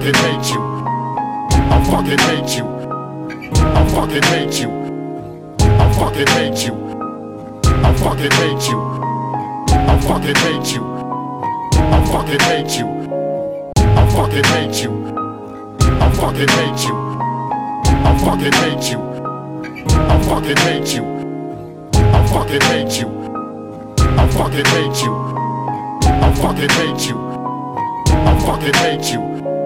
fucking hate you. I fucking hate you. I fucking hate you. I fucking hate you. I fucking hate you. I fucking hate you. I fucking hate you. I fucking hate you. I fucking hate you. I fucking hate you. I fucking hate you. I fucking hate you. I fucking hate you. I fucking hate you. I fucking hate you.